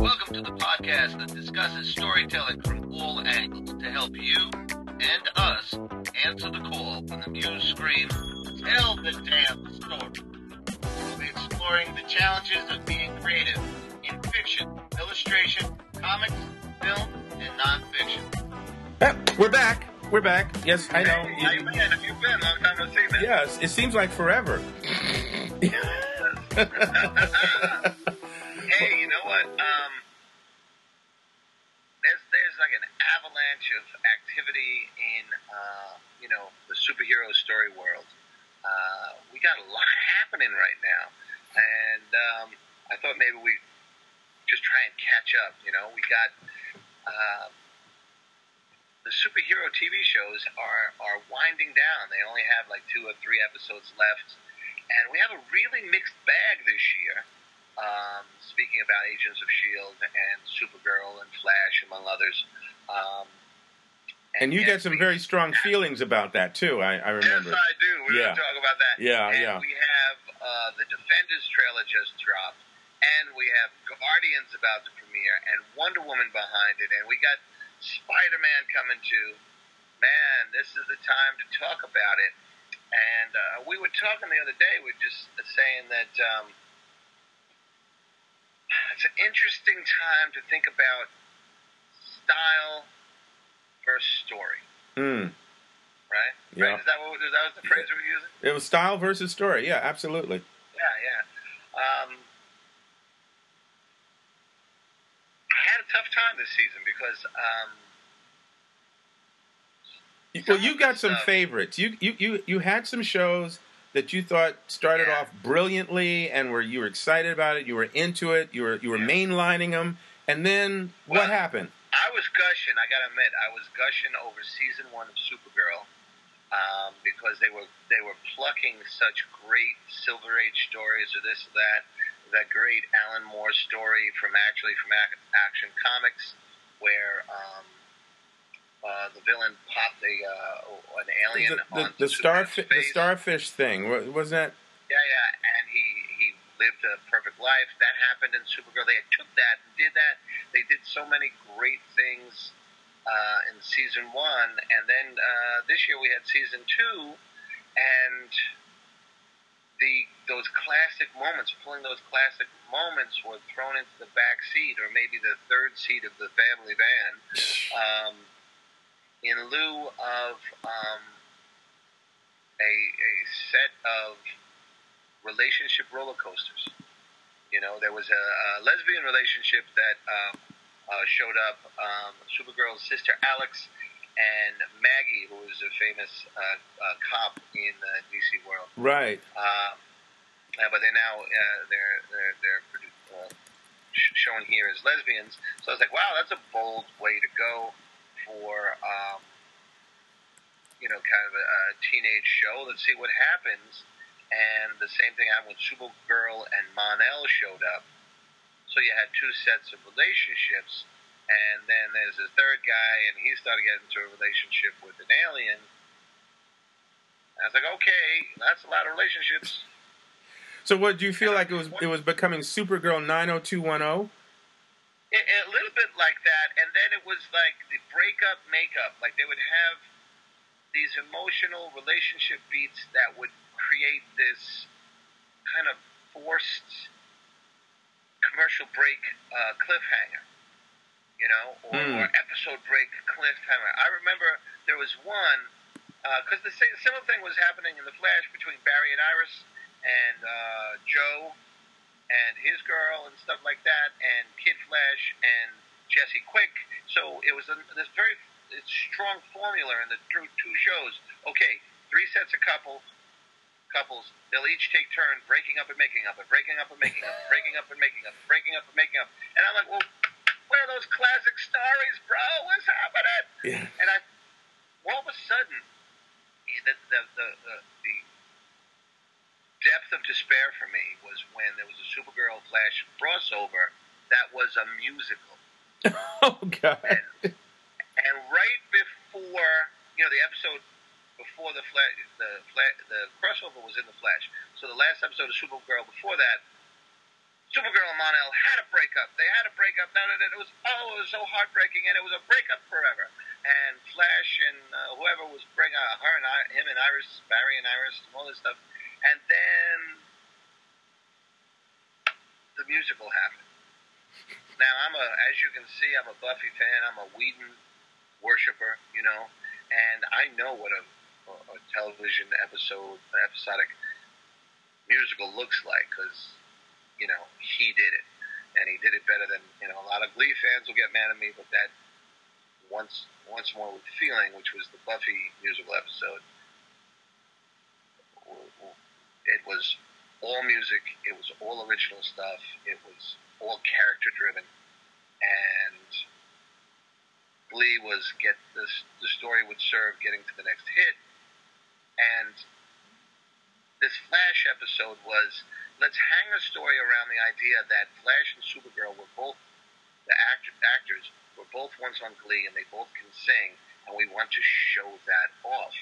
Welcome to the podcast that discusses storytelling from all angles to help you and us answer the call when the muse screams, "Tell the damn story." We'll be exploring the challenges of being creative in fiction, illustration, comics, film, and nonfiction. We're back. We're back. Yes, I know. Hey, how you been? Have you been? Long time no see, man. Yes, it seems like forever. Hey, you know what? There's like an avalanche of activity in the superhero story world. We got a lot happening right now, and I thought maybe we just try and catch up. You know, we got the superhero TV shows are winding down. They only have like 2 or 3 episodes left, and we have a really mixed bag this year. Speaking about Agents of S.H.I.E.L.D. and Supergirl and Flash, among others. And you get some very strong feelings about that, too, I remember. Yes, I do. We're going to talk about that. Yeah. We have the Defenders trailer just dropped, and we have Guardians about to premiere, and Wonder Woman behind it, and we got Spider-Man coming too. Man, this is the time to talk about it. And we were talking the other day, we were just saying that it's an interesting time to think about style versus story. Right? Yeah. Right? That was the phrase we were using? It was style versus story. Yeah, absolutely. Yeah. I had a tough time this season because well, you got some favorites. You had some shows that you thought started off brilliantly and you were excited about it, you were into it, you were mainlining them, and then what happened? I was gushing, I gotta admit, over season 1 of Supergirl, because they were plucking such great Silver Age stories or this or that great Alan Moore story from Action Comics, where the villain popped an alien onto Superman's face. The starfish thing, wasn't that? Yeah, and he lived a perfect life. That happened in Supergirl. They took that and did that. They did so many great things in season 1, and then this year we had season 2, and those classic moments, were thrown into the back seat, or maybe the third seat of the family van, in lieu of a set of relationship roller coasters. You know, there was a lesbian relationship that showed up, Supergirl's sister Alex and Maggie, who was a famous cop in the DC world. Right. But they're now they're shown here as lesbians. So I was like, wow, that's a bold way to go for kind of a teenage show. Let's see what happens. And the same thing happened when Supergirl and Mon-El showed up. So you had 2 sets of relationships, and then there's a third guy, and he started getting into a relationship with an alien. And I was like, okay, that's a lot of relationships. So what, do you feel like it was becoming Supergirl 90210? A little bit like that, and then it was like the breakup, makeup. Like they would have these emotional relationship beats that would create this kind of forced commercial break cliffhanger, or episode break cliffhanger. I remember there was one, because the similar thing was happening in The Flash between Barry and Iris and Joe and his girl and stuff like that, and Kid Flash and Jesse Quick. So it was this very strong formula in the 2 shows. Okay, 3 sets of couples. They'll each take turns breaking up and making up, and breaking up and making up, breaking up and making up, breaking up and making up. And I'm like, well, where are those classic stories, bro? What's happening? Yeah. And all of a sudden, the depth of despair for me was when there was a Supergirl Flash crossover that was a musical. Oh, God. And right before, the episode before the crossover was in The Flash. So the last episode of Supergirl before that Supergirl and Mon-El had a breakup. They had a breakup. It was so heartbreaking, and it was a breakup forever. And Flash and whoever was bringing him and Iris, Barry and Iris, and all this stuff. And then the musical happened. Now as you can see, I'm a Buffy fan. I'm a Whedon worshiper, and I know what a television episodic musical looks like because. He did it, and he did it better than a lot of Glee fans will get mad at me, but that once more with feeling, which was the Buffy musical episode, it was all music, it was all original stuff, it was all character driven, and Glee was the story would serve getting to the next hit, and this Flash episode was. Let's hang a story around the idea that Flash and Supergirl were both the actors were both once on Glee and they both can sing, and we want to show that off.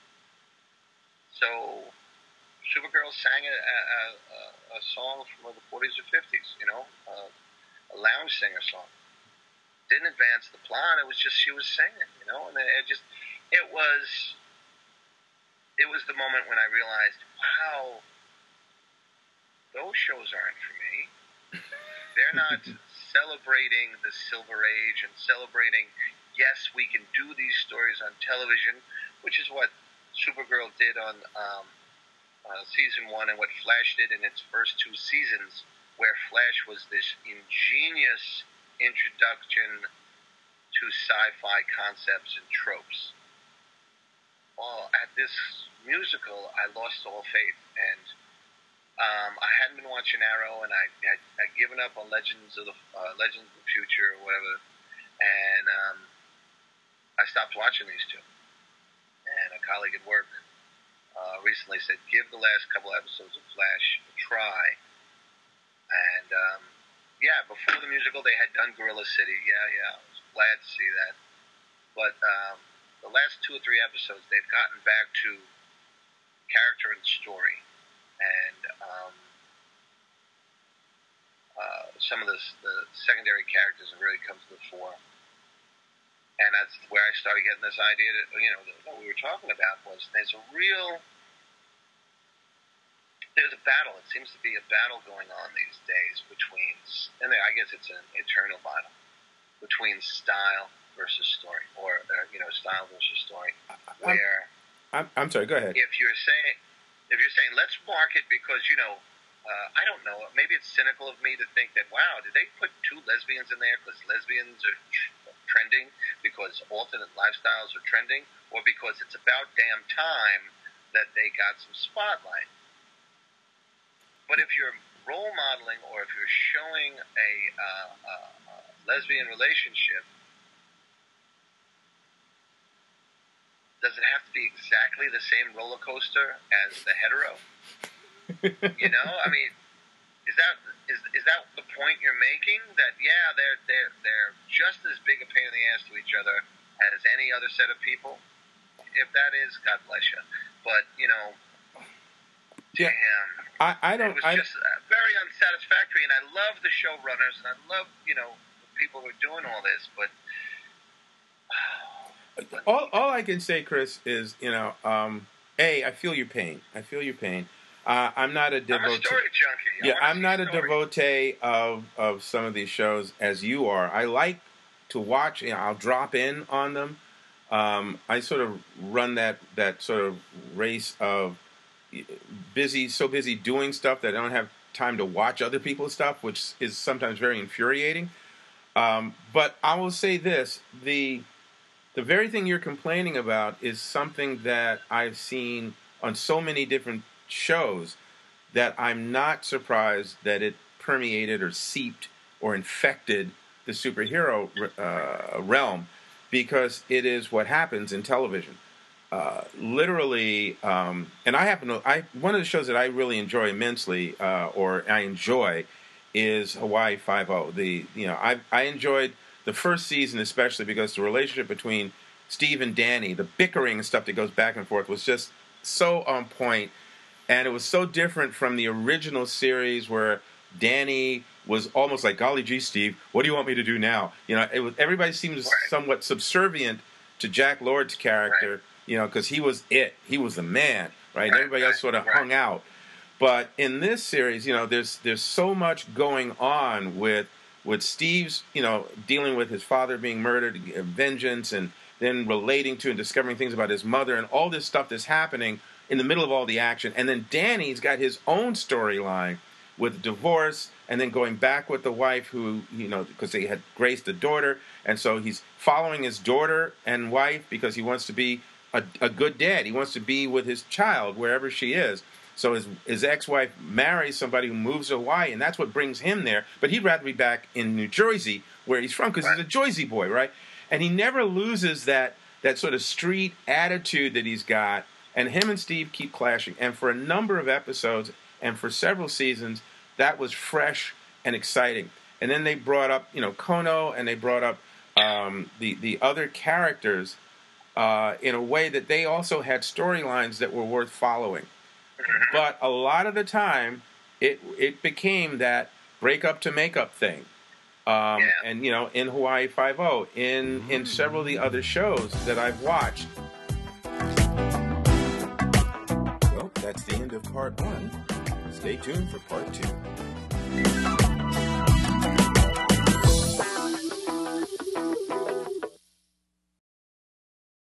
So Supergirl sang a song from the 40s or 50s, a lounge singer song. Didn't advance the plot. It was just she was singing, and it was the moment when I realized, wow. Those shows aren't for me. They're not celebrating the Silver Age and celebrating, yes, we can do these stories on television, which is what Supergirl did on season 1 and what Flash did in its first 2 seasons, where Flash was this ingenious introduction to sci-fi concepts and tropes. Well, at this musical, I lost all faith, and I hadn't been watching Arrow, and I'd given up on Legends of the Future or whatever, and I stopped watching these two. And a colleague at work recently said, "Give the last couple episodes of Flash a try." And before the musical, they had done Gorilla City. Yeah, I was glad to see that. But the last 2 or 3 episodes, they've gotten back to character and story. And some of the secondary characters have really come to the fore, and that's where I started getting this idea that that we were talking about was there's a battle. It seems to be a battle going on these days between, and I guess it's an eternal battle between style versus story, or style versus story. Where I'm sorry. Go ahead. If you're saying let's market because I don't know, maybe it's cynical of me to think that, wow, did they put 2 lesbians in there because lesbians are trending, because alternate lifestyles are trending, or because it's about damn time that they got some spotlight. But if you're role modeling or if you're showing a lesbian relationship, does it have to be exactly the same roller coaster as the hetero? I mean, is that the point you're making? That they're just as big a pain in the ass to each other as any other set of people. If that is, God bless you. But damn, I don't. It was just very unsatisfactory. And I love the showrunners, and I love the people who are doing all this, but. All I can say, Chris, is I feel your pain. I'm not a devotee. I'm a story junkie. I'm not a devotee of some of these shows as you are. I like to watch. I'll drop in on them. I sort of run that sort of race of so busy doing stuff that I don't have time to watch other people's stuff, which is sometimes very infuriating. But I will say this: the very thing you're complaining about is something that I've seen on so many different shows that I'm not surprised that it permeated or seeped or infected the superhero realm, because it is what happens in television. Literally, and one of the shows that I really enjoy immensely, or I enjoy, is Hawaii Five-0. I enjoyed the first season especially because the relationship between Steve and Danny, the bickering and stuff that goes back and forth, was just so on point. And it was so different from the original series where Danny was almost like, golly gee, Steve, what do you want me to do now? You know, everybody seems somewhat subservient to Jack Lord's character, you know, because he was it. He was the man, right? And everybody else sort of hung out. But in this series, you know, there's so much going on with Steve's, you know, dealing with his father being murdered, vengeance, and then relating to and discovering things about his mother and all this stuff that's happening in the middle of all the action. And then Danny's got his own storyline with divorce and then going back with the wife who, you know, because they had Grace, the daughter, and so he's following his daughter and wife because he wants to be a good dad. He wants to be with his child wherever she is. So his ex-wife marries somebody who moves to Hawaii, and that's what brings him there. But he'd rather be back in New Jersey, where he's from, because he's a Jersey boy, right? And he never loses that sort of street attitude that he's got. And him and Steve keep clashing. And for a number of episodes and for several seasons, that was fresh and exciting. And then they brought up, you know, Kono, and they brought up the other characters in a way that they also had storylines that were worth following. But a lot of the time, it became that breakup to makeup thing. And, you know, in Hawaii Five-0, in several of the other shows that I've watched. Well, that's the end of part 1. Stay tuned for part 2.